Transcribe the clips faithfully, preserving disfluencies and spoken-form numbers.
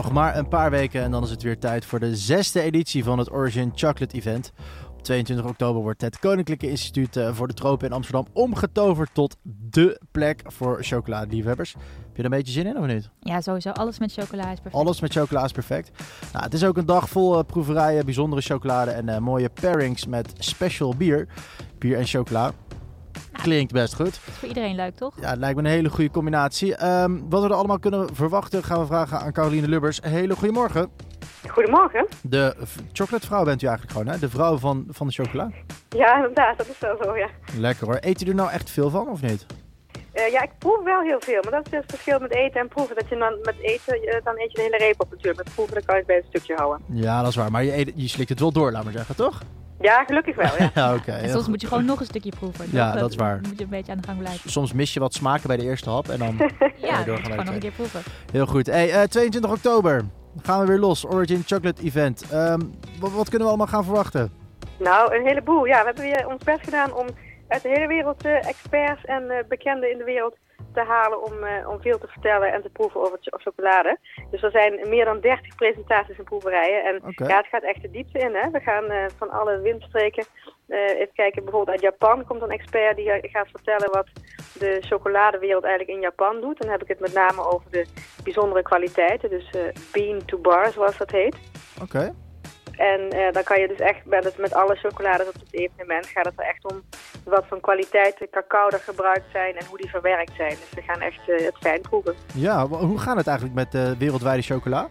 Nog maar een paar weken en dan is het weer tijd voor de zesde editie van het Origin Chocolate Event. Op tweeëntwintig oktober wordt het Koninklijke Instituut voor de Tropen in Amsterdam omgetoverd tot dé plek voor chocoladeliefhebbers. Heb je er een beetje zin in of niet? Ja, sowieso. Alles met chocola is perfect. Alles met chocola is perfect. Nou, het is ook een dag vol uh, proeverijen, bijzondere chocolade en uh, mooie pairings met special bier. Bier en chocola. Klinkt best goed. Voor iedereen leuk, toch? Ja, het lijkt me een hele goede combinatie. Um, wat we er allemaal kunnen verwachten gaan we vragen aan Caroline Lubbers. Hele goedemorgen. Goedemorgen. De chocolatevrouw bent u eigenlijk gewoon, hè? De vrouw van, van de chocola? Ja, inderdaad. Dat is wel zo, ja. Lekker hoor. Eet u er nou echt veel van, of niet? Uh, ja, ik proef wel heel veel. Maar dat is het verschil met eten en proeven. Dat je dan met eten, uh, dan eet je de hele reep op natuurlijk. Met proeven, dan kan je het bij een stukje houden. Ja, dat is waar. Maar je, eet, je slikt het wel door, laat maar zeggen, toch? Ja, gelukkig wel, ja. ja, oké. En soms moet je gewoon nog een stukje proeven. Ja, dat, dat is waar. Dan moet je een beetje aan de gang blijven. Soms mis je wat smaken bij de eerste hap en dan ja, je dan moet je gewoon nog een keer proeven. Heel goed. Hey, uh, tweeëntwintig oktober gaan we weer los. Origin Chocolate Event. Um, wat, wat kunnen we allemaal gaan verwachten? Nou, een heleboel. Ja, we hebben weer ons best gedaan om uit de hele wereld uh, experts en uh, bekenden in de wereld te halen om, uh, om veel te vertellen en te proeven over ch- chocolade. Dus er zijn meer dan dertig presentaties en proeverijen. En okay. ja, het gaat echt de diepte in. Hè? We gaan uh, van alle windstreken uh, even kijken. Bijvoorbeeld uit Japan komt een expert die gaat vertellen wat de chocoladewereld eigenlijk in Japan doet. Dan heb ik het met name over de bijzondere kwaliteiten. Dus uh, bean to bar, zoals dat heet. Oké. Okay. En uh, dan kan je dus echt, met, met alle chocolades op het evenement, gaat het er echt om wat voor kwaliteit de cacao er gebruikt zijn en hoe die verwerkt zijn. Dus we gaan echt uh, het fijn proeven. Ja, hoe gaat het eigenlijk met de wereldwijde chocola?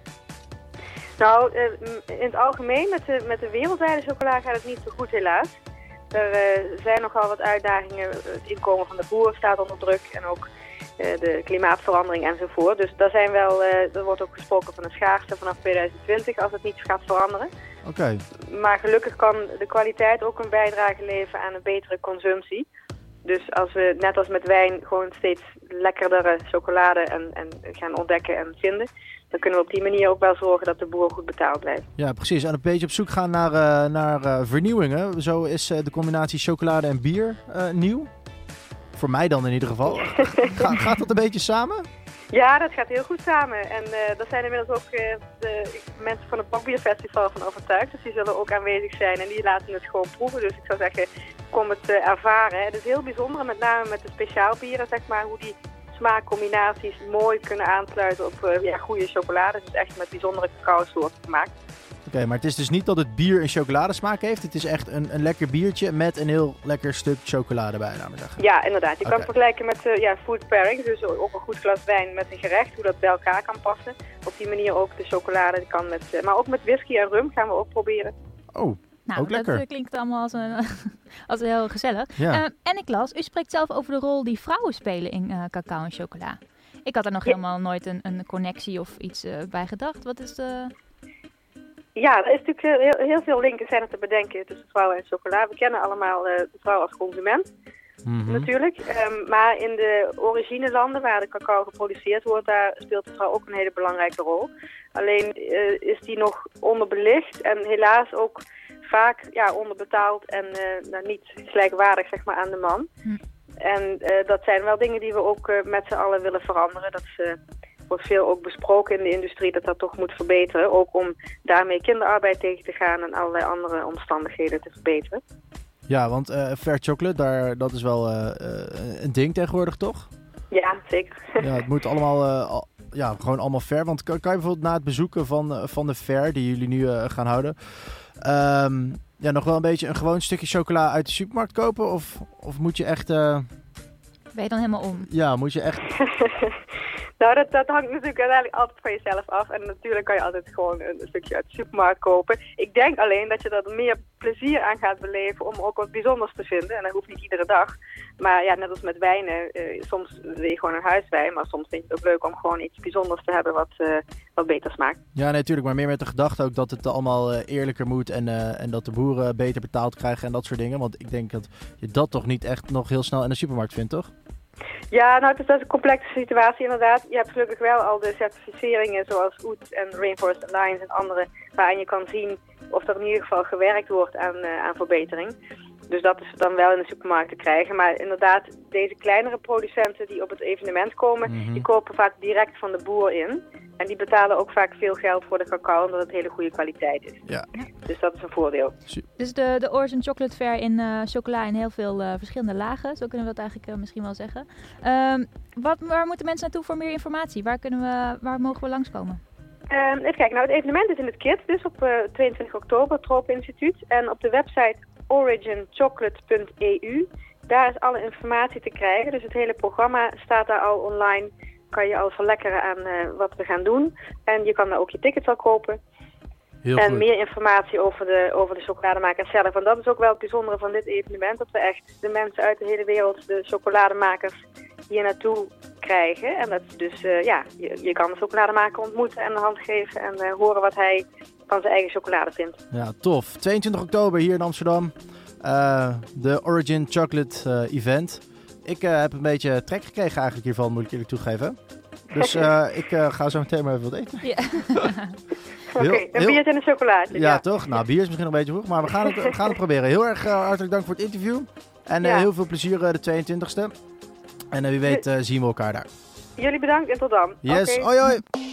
Nou, uh, in het algemeen met de, met de wereldwijde chocola gaat het niet zo goed helaas. Er uh, zijn nogal wat uitdagingen. Het inkomen van de boer staat onder druk en ook uh, de klimaatverandering enzovoort. Dus daar zijn wel, uh, er wordt ook gesproken van een schaarste vanaf tweeduizend twintig als het niet gaat veranderen. Oké. Okay. Maar gelukkig kan de kwaliteit ook een bijdrage leveren aan een betere consumptie. Dus als we, net als met wijn, gewoon steeds lekkerdere chocolade en, en gaan ontdekken en vinden, dan kunnen we op die manier ook wel zorgen dat de boer goed betaald blijft. Ja, precies. En een beetje op zoek gaan naar, uh, naar uh, vernieuwingen. Zo is uh, de combinatie chocolade en bier uh, nieuw. Voor mij dan in ieder geval. Ga, gaat dat een beetje samen? Ja, dat gaat heel goed samen. En uh, daar zijn inmiddels ook uh, de mensen van het Bakbierfestival van overtuigd. Dus die zullen ook aanwezig zijn en die laten het gewoon proeven. Dus ik zou zeggen, kom het uh, ervaren. Het is heel bijzonder, met name met de speciaalbieren, zeg maar, hoe die smaakcombinaties mooi kunnen aansluiten op uh, ja, goede chocolade. Dus echt met bijzondere cacao-soorten gemaakt. Oké, okay, maar het is dus niet dat het bier een chocoladesmaak heeft. Het is echt een, een lekker biertje met een heel lekker stuk chocolade bij, laat maar zeggen. Ja, inderdaad. Je okay. kan het vergelijken met uh, ja, food pairing. Dus ook een goed glas wijn met een gerecht, hoe dat bij elkaar kan passen. Op die manier ook de chocolade kan met... Uh, maar ook met whisky en rum gaan we ook proberen. Oh, nou, ook lekker. Dat klinkt allemaal als, een, als heel gezellig. Ja. Uh, en ik las, u spreekt zelf over de rol die vrouwen spelen in uh, cacao en chocola. Ik had er nog ja. helemaal nooit een, een connectie of iets uh, bij gedacht. Wat is de... Ja, er is natuurlijk heel, heel veel linken zijn er te bedenken tussen vrouwen en chocola. We kennen allemaal uh, de vrouw als consument, mm-hmm. natuurlijk. Um, maar in de originelanden waar de cacao geproduceerd wordt, daar speelt de vrouw ook een hele belangrijke rol. Alleen uh, is die nog onderbelicht en helaas ook vaak ja, onderbetaald en uh, nou, niet gelijkwaardig, zeg maar, aan de man. Hm. En uh, dat zijn wel dingen die we ook uh, met z'n allen willen veranderen. Dat is... Uh, wordt veel ook besproken in de industrie dat dat toch moet verbeteren. Ook om daarmee kinderarbeid tegen te gaan en allerlei andere omstandigheden te verbeteren. Ja, want uh, fair chocolate, daar, dat is wel uh, uh, een ding tegenwoordig, toch? Ja, zeker. Ja, het moet allemaal, uh, al, ja, gewoon allemaal fair. Want kan, kan je bijvoorbeeld na het bezoeken van, uh, van de fair die jullie nu uh, gaan houden, um, ja, nog wel een beetje een gewoon stukje chocola uit de supermarkt kopen? Of, of moet je echt... Uh... Ben je dan helemaal om? Ja, moet je echt... Nou, dat, dat hangt natuurlijk uiteindelijk altijd van jezelf af. En natuurlijk kan je altijd gewoon een, een stukje uit de supermarkt kopen. Ik denk alleen dat je er meer plezier aan gaat beleven om ook wat bijzonders te vinden. En dat hoeft niet iedere dag. Maar ja, net als met wijnen, uh, soms wil je gewoon een huiswijn. Maar soms vind je het ook leuk om gewoon iets bijzonders te hebben wat, uh, wat beter smaakt. Ja, nee, natuurlijk. Maar meer met de gedachte ook dat het allemaal uh, eerlijker moet. En, uh, en dat de boeren beter betaald krijgen en dat soort dingen. Want ik denk dat je dat toch niet echt nog heel snel in de supermarkt vindt, toch? Ja, nou, het is, dat is een complexe situatie inderdaad. Je hebt gelukkig wel al de certificeringen zoals O E T en Rainforest Alliance en andere, waarin je kan zien of er in ieder geval gewerkt wordt aan, uh, aan verbetering. Dus dat is dan wel in de supermarkt te krijgen. Maar inderdaad, deze kleinere producenten die op het evenement komen, mm-hmm. die kopen vaak direct van de boer in. En die betalen ook vaak veel geld voor de cacao, omdat het hele goede kwaliteit is. Ja. Dus dat is een voordeel. Dus de, de Origin Chocolate Fair in uh, chocola in heel veel uh, verschillende lagen. Zo kunnen we dat eigenlijk uh, misschien wel zeggen. Um, wat, waar moeten mensen naartoe voor meer informatie? Waar, kunnen we, waar mogen we langskomen? Um, even kijken, nou het evenement is in het K I T, dus op uh, tweeëntwintig oktober, het Tropeninstituut. En op de website origin chocolate punt e u, daar is alle informatie te krijgen. Dus het hele programma staat daar al online. Kan je al verlekkeren aan uh, wat we gaan doen. En je kan daar ook je tickets al kopen. Heel en goed. meer informatie over de, over de chocolademakers zelf. En dat is ook wel het bijzondere van dit evenement. Dat we echt de mensen uit de hele wereld, de chocolademakers, hier naartoe krijgen. En dat dus, uh, ja, je, je kan de chocolademaker ontmoeten en de hand geven. En uh, horen wat hij van zijn eigen chocolade vindt. Ja, tof. tweeëntwintig oktober hier in Amsterdam. Uh, de Origin Chocolate uh, Event. Ik uh, heb een beetje trek gekregen eigenlijk hiervan, moet ik eerlijk toegeven. Dus uh, ik uh, ga zo meteen maar even wat eten. Ja. Oké, okay, een biertje en een chocolaatje. Ja, ja, toch? Nou, bier is misschien nog een beetje vroeg, maar we gaan het, we gaan het proberen. Heel erg uh, hartelijk dank voor het interview. En uh, ja. heel veel plezier uh, de tweeëntwintigste. En uh, wie weet uh, zien we elkaar daar. Jullie bedankt en tot dan. Yes, okay. hoi hoi.